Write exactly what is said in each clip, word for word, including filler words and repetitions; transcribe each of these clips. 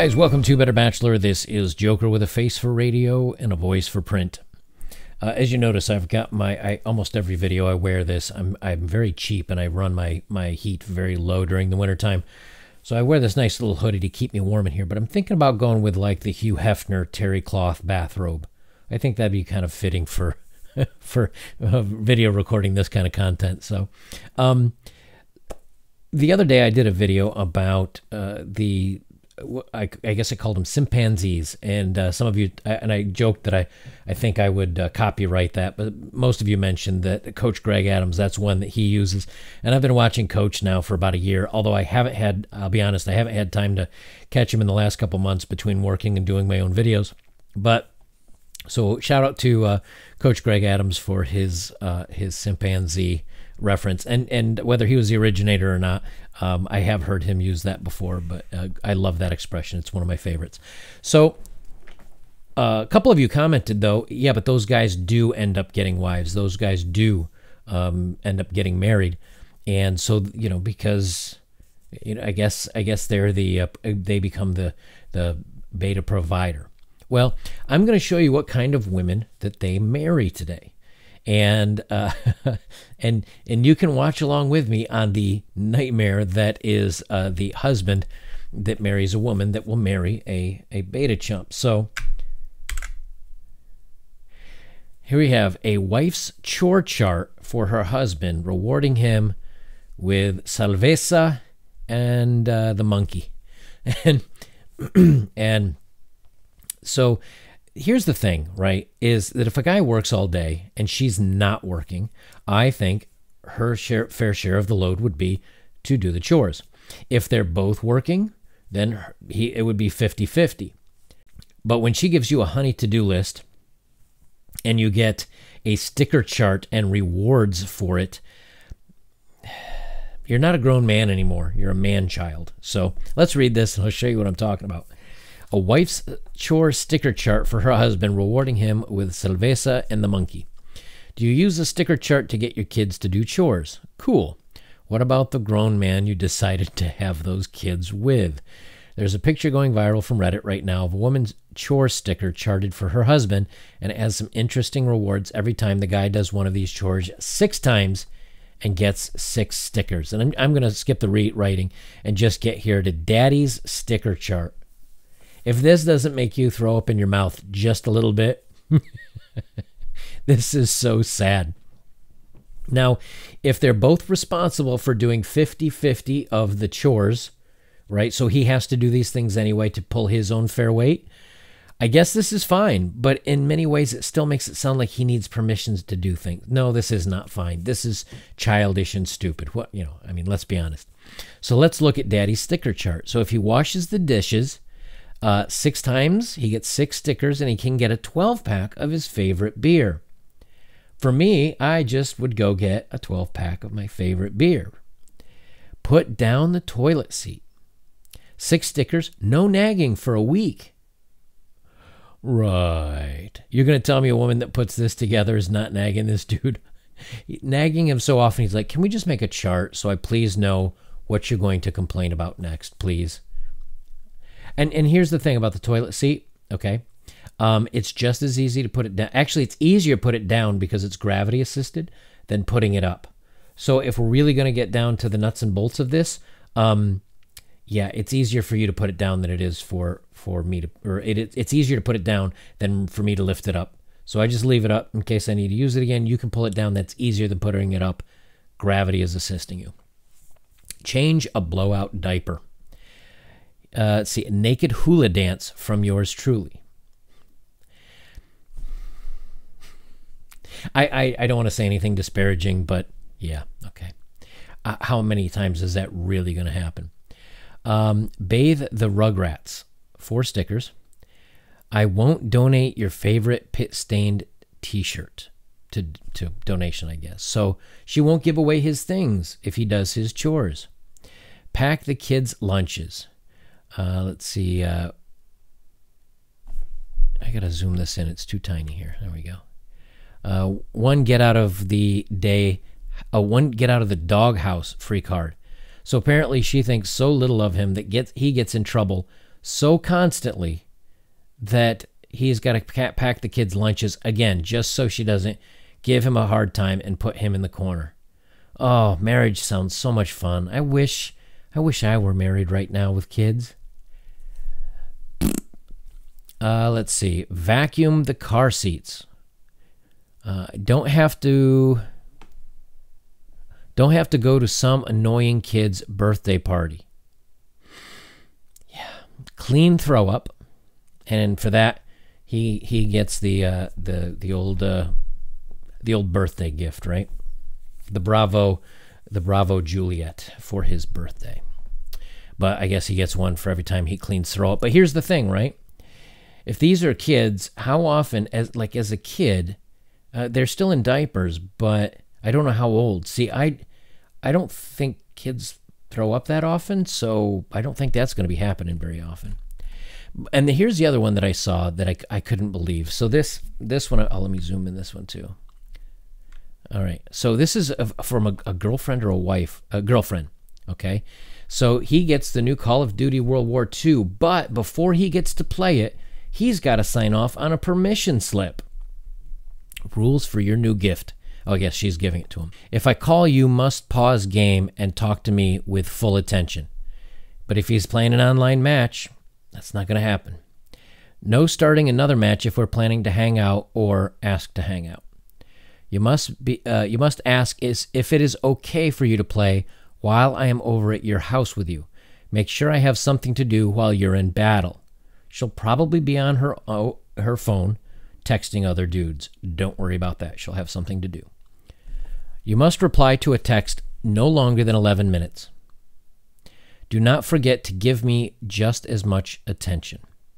guys, welcome to Better Bachelor. This is Joker with a face for radio and a voice for print. Uh, as you notice, I've got my, I, almost every video I wear this. I'm I'm very cheap and I run my, my heat very low during the wintertime. So I wear this nice little hoodie to keep me warm in here, but I'm thinking about going with like the Hugh Hefner terry cloth bathrobe. I think that'd be kind of fitting for, for uh, video recording this kind of content. So, um, the other day I did a video about uh, the, I, I guess I called them chimpanzees, and uh, some of you, and I joked that I, I think I would uh, copyright that, but most of you mentioned that Coach Greg Adams, that's one that he uses, and I've been watching Coach now for about a year, although I haven't had, I'll be honest, I haven't had time to catch him in the last couple months between working and doing my own videos, but, so shout out to uh, Coach Greg Adams for his, uh, his chimpanzee reference, and and whether he was the originator or not, um, I have heard him use that before, but uh, I love that expression. It's one of my favorites. So uh, a couple of you commented though, yeah, but those guys do end up getting wives. Those guys do um, end up getting married, and so you know because you know I guess I guess they're the uh, they become the the beta provider. Well, I'm going to show you what kind of women that they marry today. And uh, and and you can watch along with me on the nightmare that is uh, the husband that marries a woman that will marry a, a beta chump. So here we have a wife's chore chart for her husband, rewarding him with cerveza and uh, the monkey. And and so here's the thing, right, is that if a guy works all day and she's not working, I think her share, fair share of the load would be to do the chores. If they're both working, then he it would be fifty fifty. But when she gives you a honey to-do list and you get a sticker chart and rewards for it, you're not a grown man anymore. You're a man-child. So let's read this and I'll show you what I'm talking about. A wife's chore sticker chart for her husband, rewarding him with cerveza and the monkey. Do you use a sticker chart to get your kids to do chores? Cool. What about the grown man you decided to have those kids with? There's a picture going viral from Reddit right now of a woman's chore sticker charted for her husband, and it has some interesting rewards every time the guy does one of these chores six times and gets six stickers. And I'm, I'm going to skip the re writing and just get here to Daddy's sticker chart. If this doesn't make you throw up in your mouth just a little bit, this is so sad. Now, if they're both responsible for doing fifty fifty of the chores, right, so he has to do these things anyway to pull his own fair weight, I guess this is fine, but in many ways it still makes it sound like he needs permissions to do things. No, this is not fine. This is childish and stupid. What, you know, I mean, let's be honest. So let's look at Daddy's sticker chart. So if he washes the dishes Uh, six times, he gets six stickers, and he can get a twelve pack of his favorite beer. For me, I just would go get a twelve pack of my favorite beer. Put down the toilet seat. Six stickers, no nagging for a week. Right. You're going to tell me a woman that puts this together is not nagging this dude? Nagging him so often, he's like, can we just make a chart so I please know what you're going to complain about next, please? And and here's the thing about the toilet seat, okay? Um, it's just as easy to put it down. Actually, it's easier to put it down because it's gravity assisted than putting it up. So if we're really going to get down to the nuts and bolts of this, um, yeah, it's easier for you to put it down than it is for, for me to, or it, it's easier to put it down than for me to lift it up. So I just leave it up in case I need to use it again. You can pull it down. That's easier than putting it up. Gravity is assisting you. Change a blowout diaper. Uh, let's see, a naked hula dance from yours truly. I, I, I don't want to say anything disparaging, but yeah, okay. Uh, how many times is that really going to happen? Um, bathe the Rugrats. Four stickers. I won't donate your favorite pit-stained t-shirt to, to donation, I guess. So she won't give away his things if he does his chores. Pack the kids' lunches. Uh, let's see. Uh, I got to zoom this in. It's too tiny here. There we go. Uh, one get out of the day, uh, one get out of the doghouse free card. So apparently she thinks so little of him that gets he gets in trouble so constantly that he's got to pack the kids' lunches again, just so she doesn't give him a hard time and put him in the corner. Oh, marriage sounds so much fun. I wish, I wish I were married right now with kids. Uh, let's see. Vacuum the car seats. Uh, don't have to. Don't have to go to some annoying kid's birthday party. Yeah, clean throw up, and for that, he he gets the uh, the the old uh, the old birthday gift, right? The Bravo, the Bravo Juliet for his birthday. But I guess he gets one for every time he cleans throw up. But here's the thing, right? If these are kids, how often, as like as a kid, uh, they're still in diapers, but I don't know how old. See, I, I don't think kids throw up that often, so I don't think that's going to be happening very often. And the, here's the other one that I saw that I, I couldn't believe. So this this one, oh, let me zoom in this one too. All right, so this is a, from a, a girlfriend or a wife, a girlfriend, okay? So he gets the new Call of Duty World War Two, but before he gets to play it, he's got to sign off on a permission slip. Rules for your new gift. Oh, yes, she's giving it to him. If I call you, must pause game and talk to me with full attention. But if he's playing an online match, that's not going to happen. No starting another match if we're planning to hang out or ask to hang out. You must be. Uh, you must ask is if it is okay for you to play while I am over at your house with you. Make sure I have something to do while you're in battle. She'll probably be on her oh, her phone texting other dudes. Don't worry about that. She'll have something to do. You must reply to a text no longer than eleven minutes. Do not forget to give me just as much attention.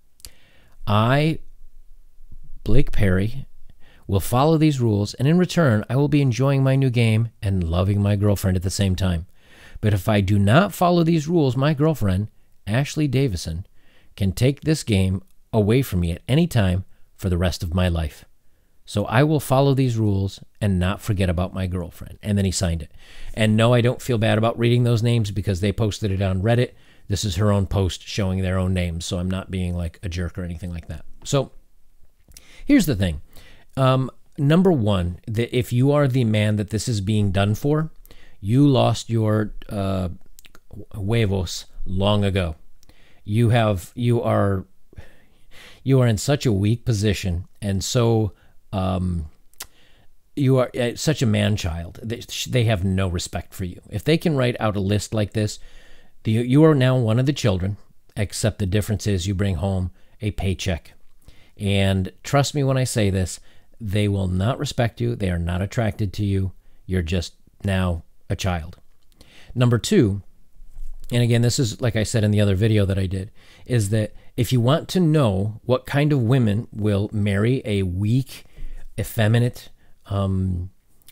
I, Blake Perry, will follow these rules, and in return, I will be enjoying my new game and loving my girlfriend at the same time. But if I do not follow these rules, my girlfriend, Ashley Davison, can take this game away from me at any time for the rest of my life. So I will follow these rules and not forget about my girlfriend. And then he signed it. And no, I don't feel bad about reading those names because they posted it on Reddit. This is her own post showing their own names, so I'm not being like a jerk or anything like that. So here's the thing. Um, number one, that if you are the man that this is being done for, you lost your uh, huevos long ago. You have, you are, you are in such a weak position, and so um, you are uh, such a man-child. They, they have no respect for you. If they can write out a list like this, the, you are now one of the children, except the difference is you bring home a paycheck. And trust me when I say this, they will not respect you. They are not attracted to you. You're just now a child. Number two, and again, this is like I said in the other video that I did, is that if you want to know what kind of women will marry a weak, effeminate um,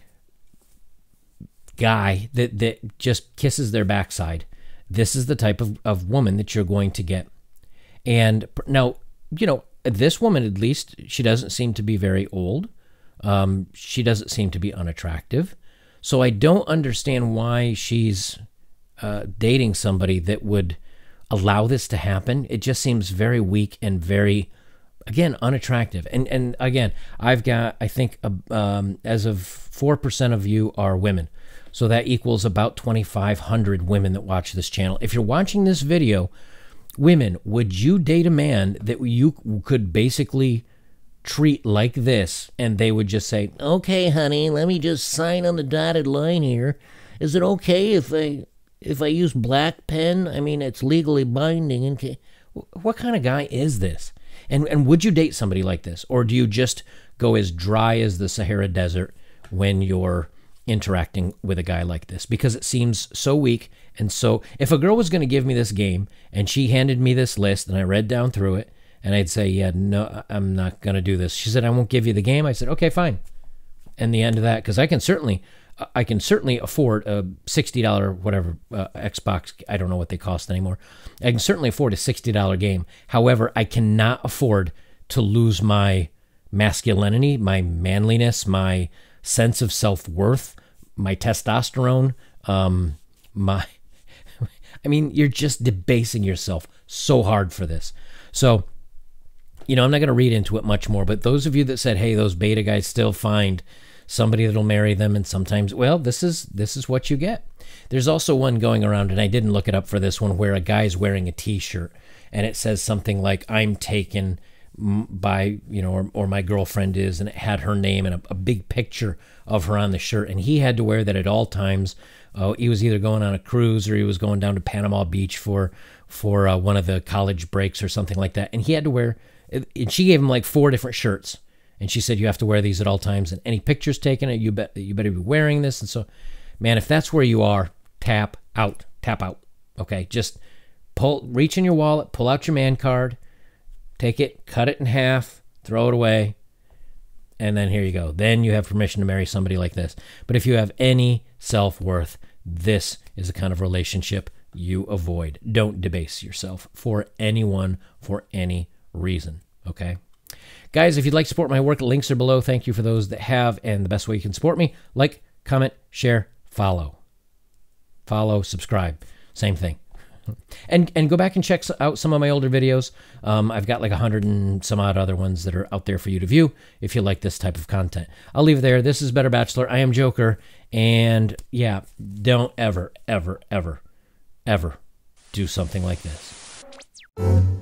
guy that, that just kisses their backside, this is the type of, of woman that you're going to get. And now, you know, this woman, at least, she doesn't seem to be very old. Um, she doesn't seem to be unattractive. So I don't understand why she's uh, dating somebody that would allow this to happen. It just seems very weak and very, again, unattractive. And and again, I've got, I think, uh, um, as of four percent of you are women. So that equals about twenty-five hundred women that watch this channel. If you're watching this video, women, would you date a man that you could basically treat like this and they would just say, okay, honey, let me just sign on the dotted line here. Is it okay if I if I use black pen? I mean, it's legally binding. And what kind of guy is this? And and would you date somebody like this? Or do you just go as dry as the Sahara Desert when you're interacting with a guy like this? Because it seems so weak. And so if a girl was going to give me this game and she handed me this list and I read down through it and I'd say, yeah, no, I'm not going to do this. She said, I won't give you the game. I said, okay, fine. And the end of that, because I can certainly, I can certainly afford a sixty dollars whatever uh, Xbox. I don't know what they cost anymore. I can certainly afford a sixty dollars game. However, I cannot afford to lose my masculinity, my manliness, my sense of self-worth, my testosterone, um, my... I mean, you're just debasing yourself so hard for this. So, you know, I'm not going to read into it much more, but those of you that said, hey, those beta guys still find somebody that'll marry them, and sometimes, well, this is this is what you get. There's also one going around, and I didn't look it up for this one, where a guy's wearing a t-shirt and it says something like, I'm taken by, you know, or, or my girlfriend is, and it had her name and a, a big picture of her on the shirt, and he had to wear that at all times. Uh, he was either going on a cruise or he was going down to Panama Beach for for uh, one of the college breaks or something like that, and he had to wear, and she gave him like four different shirts, and she said, you have to wear these at all times, and any pictures taken, you bet you better be wearing this. And so, man, if that's where you are, tap out, tap out. Okay, just pull, reach in your wallet, pull out your man card, take it, cut it in half, throw it away, and then here you go. Then you have permission to marry somebody like this. But if you have any self-worth, this is the kind of relationship you avoid. Don't debase yourself for anyone, for any reason, okay? Guys, if you'd like to support my work, links are below. Thank you for those that have, and the best way you can support me, like, comment, share, follow. Follow, subscribe, same thing. And and go back and check out some of my older videos. Um, I've got like a hundred and some odd other ones that are out there for you to view if you like this type of content. I'll leave it there. This is Better Bachelor. I am Joker. And yeah, don't ever, ever, ever, ever do something like this.